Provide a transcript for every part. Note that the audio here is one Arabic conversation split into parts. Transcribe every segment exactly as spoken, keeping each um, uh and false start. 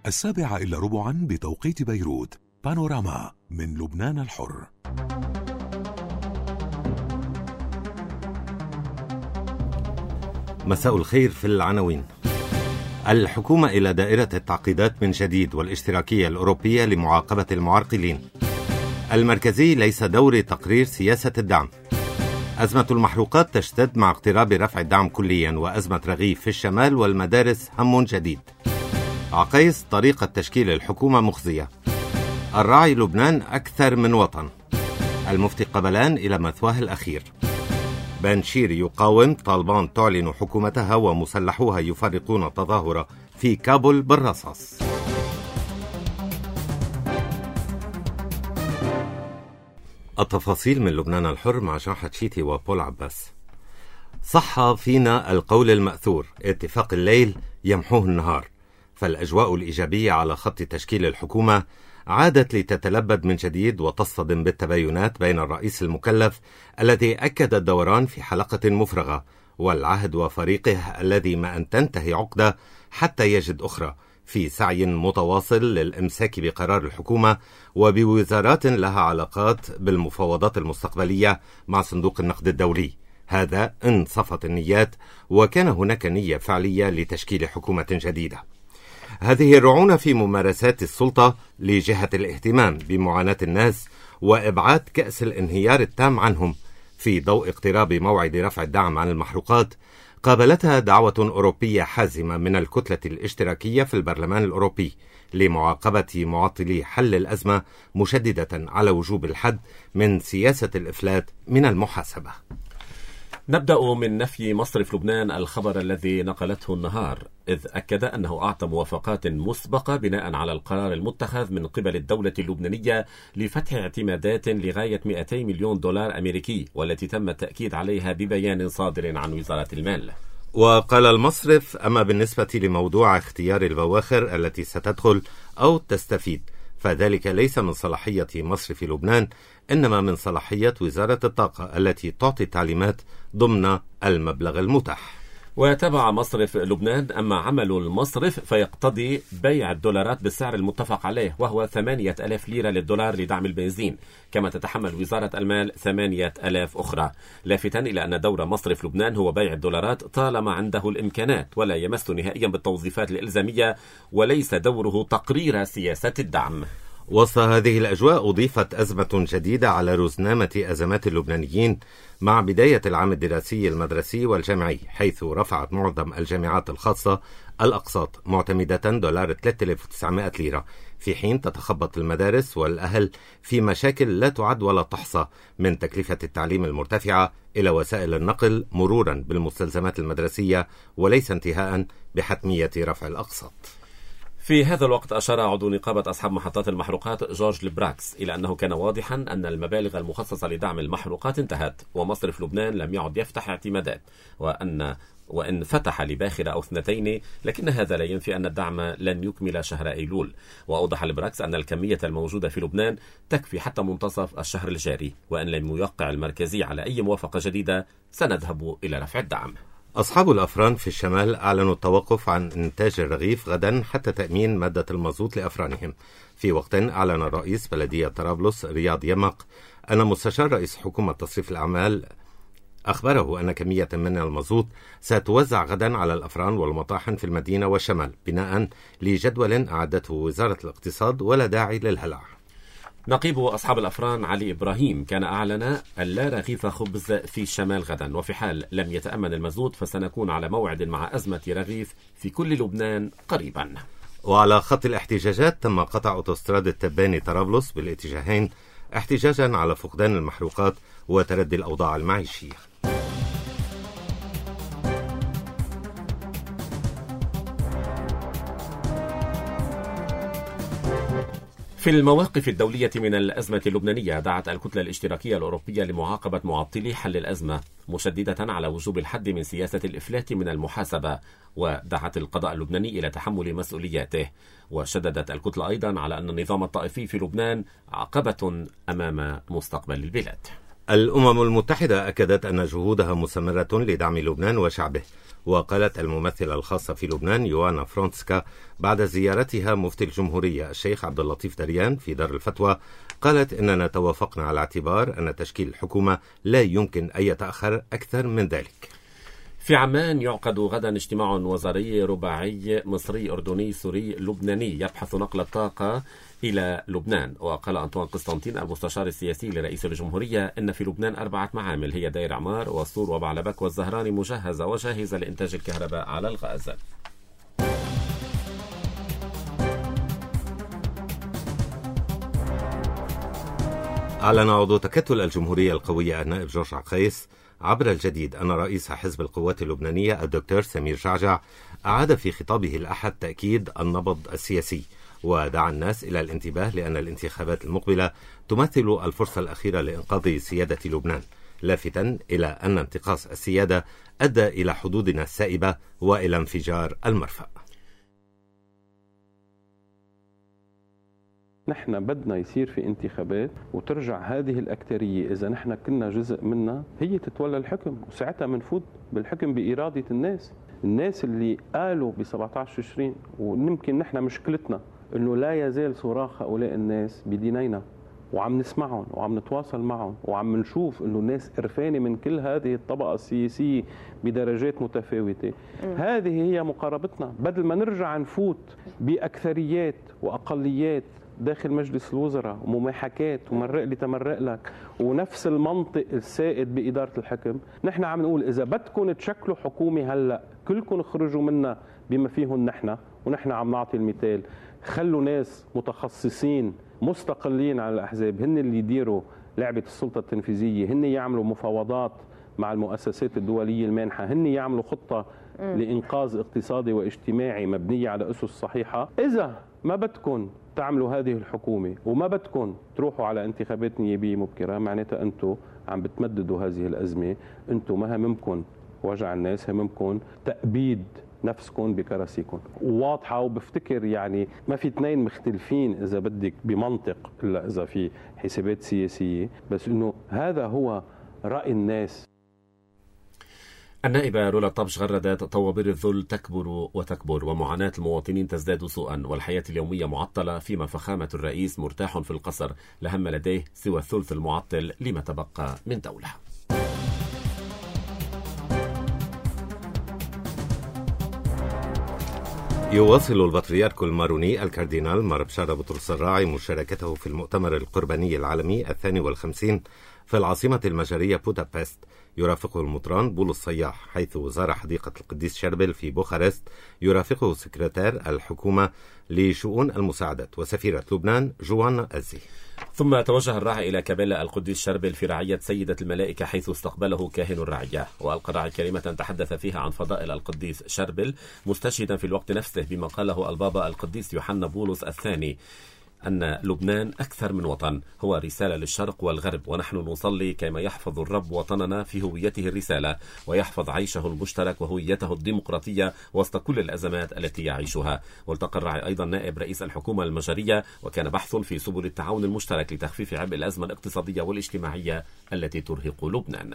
السابعة إلا ربعا بتوقيت بيروت. بانوراما من لبنان الحر. مساء الخير. في العناوين: الحكومة إلى دائرة التعقيدات من جديد والاشتراكية الأوروبية لمعاقبة المعرقلين. المركزي ليس دور تقرير سياسة الدعم. أزمة المحروقات تشتد مع اقتراب رفع الدعم كليا، وأزمة رغيف في الشمال والمدارس هم جديد. عقيس: طريقة تشكيل الحكومة مخزية. الراعي: لبنان أكثر من وطن. المفتي قبلان إلى مثواه الأخير. بنشير يقاوم، طالبان تعلن حكومتها ومسلحوها يفرقون تظاهرة في كابول بالرصاص. التفاصيل من لبنان الحر مع جان حتشيتي وبول عباس. صح فينا القول المأثور: اتفاق الليل يمحوه النهار. فالأجواء الإيجابية على خط تشكيل الحكومة عادت لتتلبد من جديد وتصطدم بالتباينات بين الرئيس المكلف الذي أكد الدوران في حلقة مفرغة، والعهد وفريقه الذي ما أن تنتهي عقدة حتى يجد أخرى، في سعي متواصل للإمساك بقرار الحكومة وبوزارات لها علاقات بالمفاوضات المستقبلية مع صندوق النقد الدولي. هذا إن صفت النيات وكان هناك نية فعلية لتشكيل حكومة جديدة. هذه الرعونة في ممارسات السلطة لجهة الاهتمام بمعاناة الناس وإبعاد كأس الانهيار التام عنهم في ضوء اقتراب موعد رفع الدعم عن المحروقات، قابلتها دعوة أوروبية حازمة من الكتلة الاشتراكية في البرلمان الأوروبي لمعاقبة معطلي حل الأزمة، مشددة على وجوب الحد من سياسة الإفلات من المحاسبة. نبدأ من نفي مصرف لبنان الخبر الذي نقلته النهار، إذ أكد أنه أعطى موافقات مسبقة بناء على القرار المتخذ من قبل الدولة اللبنانية لفتح اعتمادات لغاية مئتي مليون دولار أمريكي، والتي تم التأكيد عليها ببيان صادر عن وزارة المال. وقال المصرف: أما بالنسبة لموضوع اختيار البواخر التي ستدخل أو تستفيد، فذلك ليس من صلاحية مصرف لبنان، إنما من صلاحية وزارة الطاقة التي تعطي تعليمات ضمن المبلغ المتاح. وتابع مصرف لبنان: أما عمل المصرف فيقتضي بيع الدولارات بالسعر المتفق عليه، وهو ثمانية ألاف ليرة للدولار لدعم البنزين، كما تتحمل وزارة المال ثمانية ألاف أخرى، لافتا إلى أن دور مصرف لبنان هو بيع الدولارات طالما عنده الإمكانات، ولا يمس نهائيا بالتوظيفات الإلزامية، وليس دوره تقرير سياسة الدعم. وسط هذه الأجواء أضيفت أزمة جديدة على رزنامة أزمات اللبنانيين مع بداية العام الدراسي المدرسي والجامعي، حيث رفعت معظم الجامعات الخاصة الأقساط معتمدة دولار ثلاثة آلاف وتسعمائة ليرة، في حين تتخبط المدارس والأهل في مشاكل لا تعد ولا تحصى، من تكلفة التعليم المرتفعة إلى وسائل النقل مرورا بالمستلزمات المدرسية، وليس انتهاء بحتمية رفع الأقساط. في هذا الوقت أشار عضو نقابة أصحاب محطات المحروقات جورج لبراكس إلى أنه كان واضحا أن المبالغ المخصصة لدعم المحروقات انتهت، ومصرف لبنان لم يعد يفتح اعتمادات، وأن وإن فتح لباخرة أو اثنتين، لكن هذا لا ينفي أن الدعم لن يكمل شهر أيلول. وأوضح لبراكس أن الكمية الموجودة في لبنان تكفي حتى منتصف الشهر الجاري، وأن لم يوقع المركزي على أي موافقة جديدة سنذهب إلى رفع الدعم. أصحاب الأفران في الشمال أعلنوا التوقف عن إنتاج الرغيف غدا حتى تأمين مادة المازوت لأفرانهم، في وقت أعلن رئيس بلدية طرابلس رياض يمق أن مستشار رئيس حكومة تصريف الأعمال أخبره أن كمية من المازوت ستوزع غدا على الأفران والمطاحن في المدينة والشمال، بناء لجدول أعدته وزارة الاقتصاد، ولا داعي للهلع. نقيب أصحاب الأفران علي إبراهيم كان أعلن أن لا رغيف خبز في الشمال غدا، وفي حال لم يتأمن المازوت فسنكون على موعد مع أزمة رغيف في كل لبنان قريبا. وعلى خط الاحتجاجات تم قطع أوتوستراد التباني طرابلس بالاتجاهين، احتجاجا على فقدان المحروقات وتردي الأوضاع المعيشية. في المواقف الدولية من الأزمة اللبنانية، دعت الكتلة الاشتراكية الأوروبية لمعاقبة معطلي حل الأزمة، مشددة على وجوب الحد من سياسة الإفلات من المحاسبة، ودعت القضاء اللبناني إلى تحمل مسؤولياته. وشددت الكتلة أيضا على أن النظام الطائفي في لبنان عقبة أمام مستقبل البلاد. الأمم المتحدة أكدت أن جهودها مستمرة لدعم لبنان وشعبه. وقالت الممثلة الخاصة في لبنان يوانا فرونسكا بعد زيارتها مفتي الجمهورية الشيخ عبد اللطيف دريان في دار الفتوى، قالت إننا توافقنا على اعتبار أن تشكيل الحكومة لا يمكن أن يتأخر أكثر من ذلك. في عمان يعقد غدا اجتماع وزاري رباعي مصري أردني سوري لبناني يبحث نقل الطاقة إلى لبنان. وقال أنطوان قسطنطين المستشار السياسي لرئيس الجمهورية إن في لبنان أربعة معامل هي دير عمار والصور وبعلبك والزهراني مجهزة وجاهزة لإنتاج الكهرباء على الغاز. أعلن عضو تكتل الجمهورية القوية النائب جورج عقيس عبر الجديد أن رئيس حزب القوات اللبنانية الدكتور سمير جعجع أعاد في خطابه الأحد تأكيد النبض السياسي، ودعا الناس إلى الانتباه لأن الانتخابات المقبلة تمثل الفرصة الأخيرة لإنقاذ سيادة لبنان، لافتا إلى أن انتقاص السيادة أدى إلى حدودنا السائبة وإلى انفجار المرفأ. نحن بدنا يصير في انتخابات وترجع هذه الأكترية إذا نحن كنا جزء منها هي تتولى الحكم، وساعتها منفوت بالحكم بإرادة الناس. الناس اللي قالوا ب سبعة عشر تشرين، ويمكن نحن مشكلتنا إنه لا يزال صراخ هؤلاء الناس بدينينا، وعم نسمعهم وعم نتواصل معهم وعم نشوف إنه الناس قرفانة من كل هذه الطبقة السياسية بدرجات متفاوتة. م. هذه هي مقاربتنا، بدل ما نرجع نفوت بأكثريات وأقليات داخل مجلس الوزراء ومماحكات ومرق لي تمرق لك ونفس المنطق السائد بإدارة الحكم. نحن عم نقول إذا بدكم تشكلوا حكومة هلأ كلكم اخرجوا منا بما فيهم نحن، ونحن عم نعطي المثال. خلوا ناس متخصصين مستقلين عن الأحزاب هن اللي يديروا لعبة السلطة التنفيذية، هن يعملوا مفاوضات مع المؤسسات الدولية المانحة، هن يعملوا خطة لإنقاذ اقتصادي واجتماعي مبنية على أسس صحيحة. إذا ما بدكم تعملوا هذه الحكومة وما بدكم تروحوا على انتخابات نيابية مبكرة، معناتها أنتم عم بتمددوا هذه الأزمة. أنتم ما هممكم وجع الناس، هممكم تأبيد نفسكم بكراسيكم. وواضحة، وبفتكر يعني ما في اثنين مختلفين إذا بدك بمنطق إلا إذا في حسابات سياسية، بس إنه هذا هو رأي الناس. النائبة رولا طبش غردت طوابير الذل تكبر وتكبر ومعاناة المواطنين تزداد سوءا والحياة اليومية معطلة، فيما فخامة الرئيس مرتاح في القصر لا هم لديه سوى الثلث المعطل لما تبقى من دولة. يواصل البطريرك الماروني الكاردينال مار بشارة بطرس الراعي مشاركته في المؤتمر القرباني العالمي الثاني والخمسين في العاصمة المجرية بودابست. يرافقه المطران بولس صياح حيث زار حديقة القديس شربل في بوخارست. يرافقه سكرتير الحكومة لشؤون المساعدات وسفيرة لبنان جوانا أزي. ثم توجه الراعي إلى كابيلا القديس شربل في رعية سيدة الملائكة حيث استقبله كاهن الرعية، وألقى الراعي كلمة تحدث فيها عن فضائل القديس شربل مستشهدا في الوقت نفسه بما قاله البابا القديس يوحنا بولس الثاني أن لبنان أكثر من وطن، هو رسالة للشرق والغرب، ونحن نصلي كما يحفظ الرب وطننا في هويته الرسالة ويحفظ عيشه المشترك وهويته الديمقراطية وسط كل الأزمات التي يعيشها. والتقى الراعي أيضا نائب رئيس الحكومة المجرية، وكان بحث في سبل التعاون المشترك لتخفيف عبء الأزمة الاقتصادية والاجتماعية التي ترهق لبنان.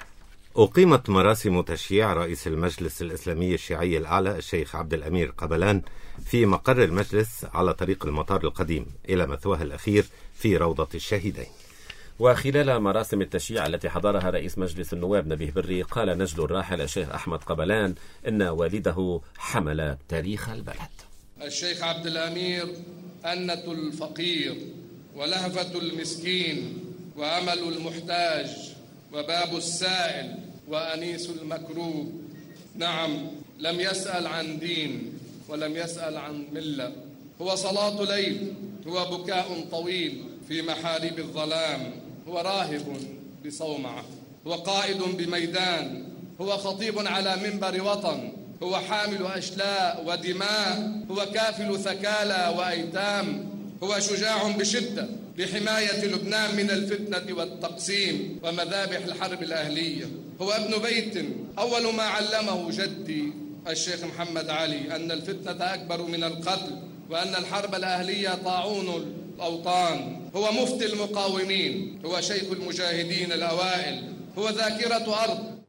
أقيمت مراسم تشييع رئيس المجلس الإسلامي الشيعي الأعلى الشيخ عبد الأمير قبلان في مقر المجلس على طريق المطار القديم إلى مثواه الأخير في روضة الشهيدين. وخلال مراسم التشييع التي حضرها رئيس مجلس النواب نبيه بري، قال نجل الراحل الشيخ أحمد قبلان إن والده حمل تاريخ البلد. الشيخ عبد الأمير أنة الفقير ولهفة المسكين وأمل المحتاج وباب السائل وأنيس المكروب. نعم، لم يسأل عن دين ولم يسأل عن ملة. هو صلاة ليل، هو بكاء طويل في محاريب الظلام، هو راهب بصومعة، هو قائد بميدان، هو خطيب على منبر وطن، هو حامل أشلاء ودماء، هو كافل ثكالى وأيتام، هو شجاع بشدة لحماية لبنان من الفتنة والتقسيم ومذابح الحرب الأهلية. هو ابن بيت أول ما علمه جدي الشيخ محمد علي أن الفتنة أكبر من القتل، وأن الحرب الأهلية طاعون الأوطان، هو مفتي المقاومين، هو شيخ المجاهدين الأوائل، هو ذاكرة أرض.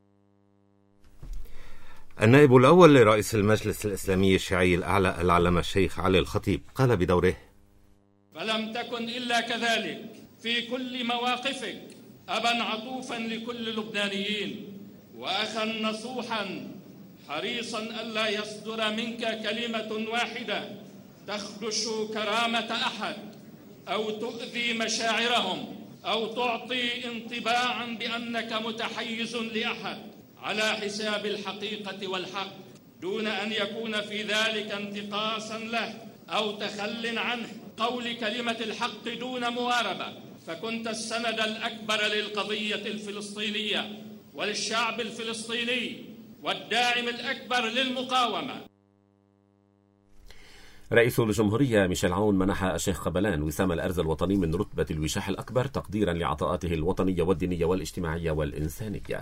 النائب الأول لرئيس المجلس الإسلامي الشيعي الأعلى العلامة الشيخ علي الخطيب قال بدوره: فلم تكن إلا كذلك في كل مواقفك أبا عطوفا لكل اللبنانيين، وأخا نصوحا حريصا ألا يصدر منك كلمة واحدة تخدش كرامة أحد أو تؤذي مشاعرهم أو تعطي انطباعا بأنك متحيز لأحد على حساب الحقيقة والحق، دون أن يكون في ذلك انتقاصا له أو تخل عنه. قول كلمة الحق دون مواربة، فكنت السند الأكبر للقضية الفلسطينية وللشعب الفلسطيني والداعم الأكبر للمقاومة. رئيس الجمهورية ميشيل عون منح الشيخ قبلان وسام الأرز الوطني من رتبة الوشاح الأكبر تقديرا لعطاءاته الوطنية والدينية والاجتماعية والإنسانية.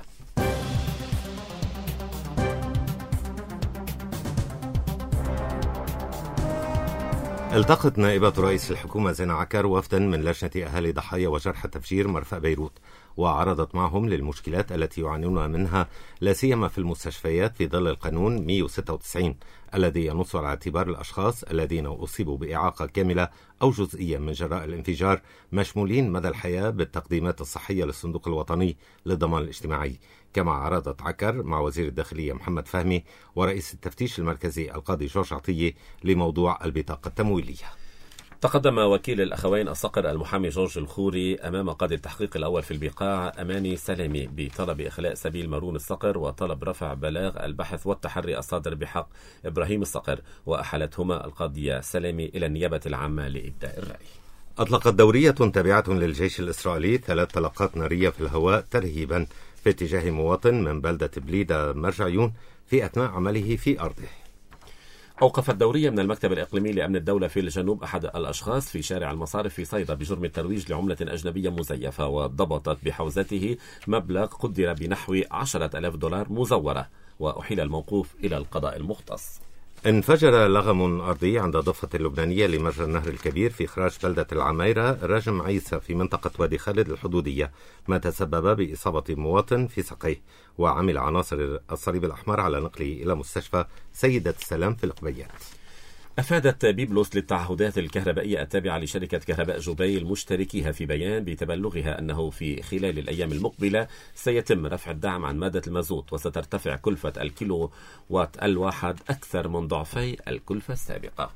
التقت نائبة رئيس الحكومة زينة عكر وفدا من لجنة أهالي ضحايا وجرحى تفجير مرفأ بيروت، وعرضت معهم للمشكلات التي يعانون منها لا سيما في المستشفيات في ظل القانون مئة وستة وتسعين الذي ينص على اعتبار الأشخاص الذين أصيبوا بإعاقة كاملة أو جزئية من جراء الانفجار مشمولين مدى الحياة بالتقديمات الصحية للصندوق الوطني للضمان الاجتماعي. كما عرضت عكر مع وزير الداخلية محمد فهمي ورئيس التفتيش المركزي القاضي جورج عطية لموضوع البطاقة التمويلية. تقدم وكيل الأخوين الصقر المحامي جورج الخوري أمام قاضي التحقيق الأول في البقاع أماني سلامي بطلب إخلاء سبيل مارون الصقر وطلب رفع بلاغ البحث والتحري الصادر بحق إبراهيم الصقر، وأحالتهما القاضية سلامي إلى النيابة العامة لإبداء الرأي. أطلقت دورية تابعة للجيش الإسرائيلي ثلاث طلقات نارية في الهواء ترهيبا في اتجاه مواطن من بلدة بليدة مرجعيون في أثناء عمله في أرضه. أوقفت دورية من المكتب الإقليمي لأمن الدولة في الجنوب أحد الأشخاص في شارع المصارف في صيدا بجرم الترويج لعملة أجنبية مزيفة، وضبطت بحوزته مبلغ قدر بنحو عشرة آلاف دولار مزورة، وأحيل الموقوف إلى القضاء المختص. انفجر لغم أرضي عند الضفة اللبنانية لمجرى النهر الكبير في إخراج بلدة العميرة رجم عيسى في منطقة وادي خالد الحدودية، ما تسبب بإصابة مواطن في ساقيه، وعمل عناصر الصليب الأحمر على نقله إلى مستشفى سيدة السلام في القبيات. أفادت بيبلوس للتعهدات الكهربائية التابعة لشركة كهرباء جبيل مشتركيها في بيان بتبلغها أنه في خلال الأيام المقبلة سيتم رفع الدعم عن مادة المازوت، وسترتفع كلفة الكيلو وات الواحد أكثر من ضعفي الكلفة السابقة.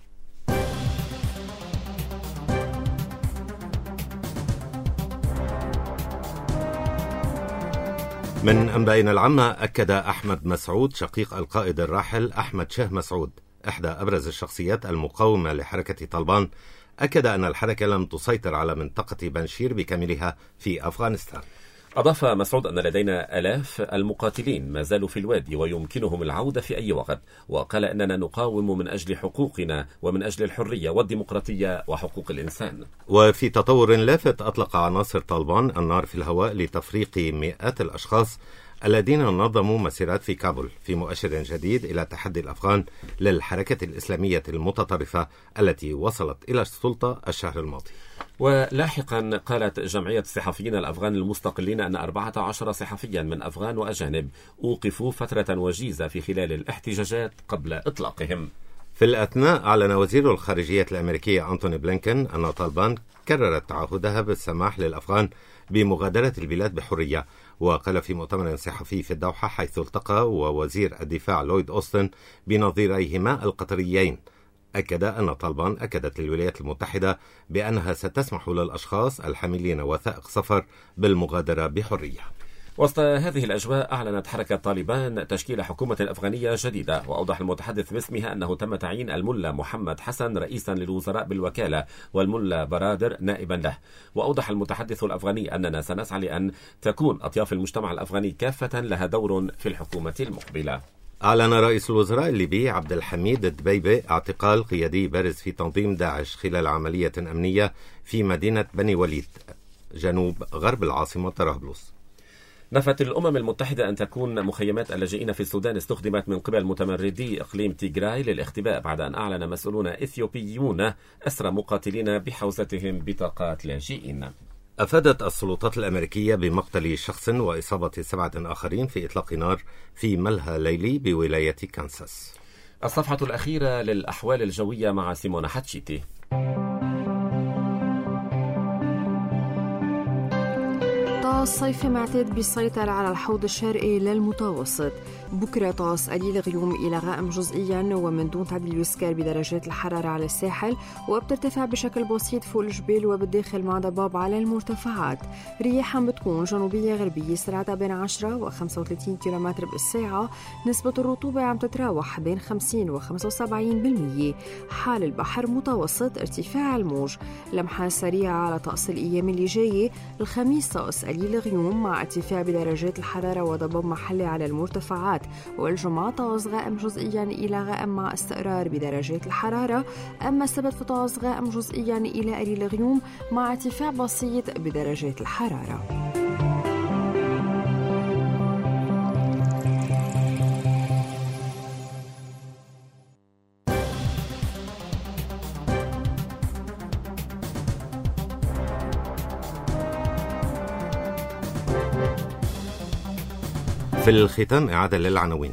من أنبائنا العامة، أكد أحمد مسعود شقيق القائد الراحل أحمد شاه مسعود إحدى أبرز الشخصيات المقاومة لحركة طالبان، أكد أن الحركة لم تسيطر على منطقة بنشير بكاملها في أفغانستان. أضاف مسعود أن لدينا آلاف المقاتلين ما زالوا في الوادي ويمكنهم العودة في أي وقت، وقال أننا نقاوم من أجل حقوقنا ومن أجل الحرية والديمقراطية وحقوق الإنسان. وفي تطور لافت، أطلق عناصر طالبان النار في الهواء لتفريق مئات الأشخاص الذين نظموا مسيرات في كابول، في مؤشر جديد إلى تحدي الأفغان للحركة الإسلامية المتطرفة التي وصلت إلى السلطة الشهر الماضي. ولاحقا قالت جمعية الصحفيين الأفغان المستقلين أن أربعة عشر صحفيا من أفغان وأجانب أوقفوا فترة وجيزة في خلال الاحتجاجات قبل إطلاقهم. في الأثناء أعلن وزير الخارجية الأمريكية أنتوني بلينكن أن طالبان كررت تعهدها بالسماح للأفغان بمغادرة البلاد بحرية. وقال في مؤتمر صحفي في الدوحة حيث التقى ووزير الدفاع لويد أوستن بنظيريهما القطريين، أكد أن طالبان أكدت للولايات المتحدة بأنها ستسمح للأشخاص الحاملين وثائق سفر بالمغادرة بحرية. وسط هذه الأجواء أعلنت حركة طالبان تشكيل حكومة أفغانية جديدة، وأوضح المتحدث باسمها أنه تم تعيين الملا محمد حسن رئيسا للوزراء بالوكالة والملا برادر نائبا له. وأوضح المتحدث الأفغاني أننا سنسعى لأن تكون أطياف المجتمع الأفغاني كافة لها دور في الحكومة المقبلة. أعلن رئيس الوزراء الليبي عبد الحميد الدبيبي اعتقال قيادي بارز في تنظيم داعش خلال عملية أمنية في مدينة بني وليد جنوب غرب العاصمة طرابلس. نفت الأمم المتحدة أن تكون مخيمات اللاجئين في السودان استخدمت من قبل متمردي إقليم تيغراي للاختباء بعد أن أعلن مسؤولون إثيوبيون أسرى مقاتلين بحوزتهم بطاقات لاجئين. أفادت السلطات الأمريكية بمقتل شخص وإصابة سبعة آخرين في إطلاق نار في ملهى ليلي بولاية كانساس. الصفحة الأخيرة للأحوال الجوية مع سيمونا حتشيتي. طقس صيفي معتاد بيسيطر على الحوض الشرقي للمتوسط. بكرة طقس قليل غيوم إلى غائم جزئيا ومن دون تعديل يذكر بدرجات الحرارة على الساحل، وبترتفع بشكل بسيط فوق الجبال وبالداخل مع ضباب على المرتفعات. رياح عم بتكون جنوبية غربية سرعتها بين عشرة وخمسة وثلاثين كيلومتر بالساعة. نسبة الرطوبة عم تتراوح بين خمسين وخمسة وسبعين بالمية. حال البحر متوسط. ارتفاع الموج. لمحة سريعة على طقس الأيام اللي جاية. الخميس طقس قليل غيوم مع ارتفاع بدرجات الحرارة وضباب محلي على المرتفعات، والجمعة طقس غائم جزئيا إلى غائم مع استقرار بدرجات الحرارة. أما السبت فطقس غائم جزئيا إلى قليل غيوم مع ارتفاع بسيط بدرجات الحرارة. في الختام إعادة للعناوين.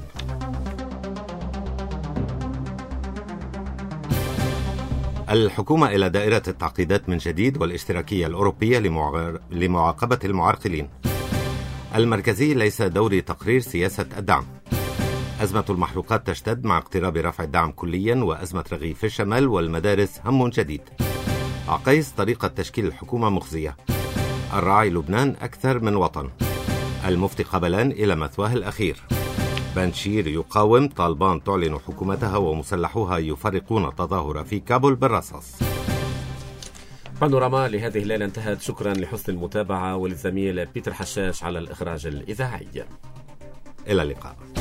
الحكومة إلى دائرة التعقيدات من جديد والاشتراكية الأوروبية لمعاقبة المعرقلين. المركزي ليس دوري تقرير سياسة الدعم. أزمة المحروقات تشتد مع اقتراب رفع الدعم كليا، وأزمة رغيف الشمال والمدارس هم جديد. عقيس طريقة تشكيل الحكومة مخزية. الراعي لبنان أكثر من وطن. المفتي قبلان إلى مثواه الأخير. بنشير يقاوم. طالبان تعلن حكومتها ومسلحوها يفرقون تظاهر في كابول بالرصاص. بانوراما لهذه الليلة انتهت. شكرا لحسن المتابعة وللزميل بيتر حشاش على الإخراج الإذاعي. إلى اللقاء.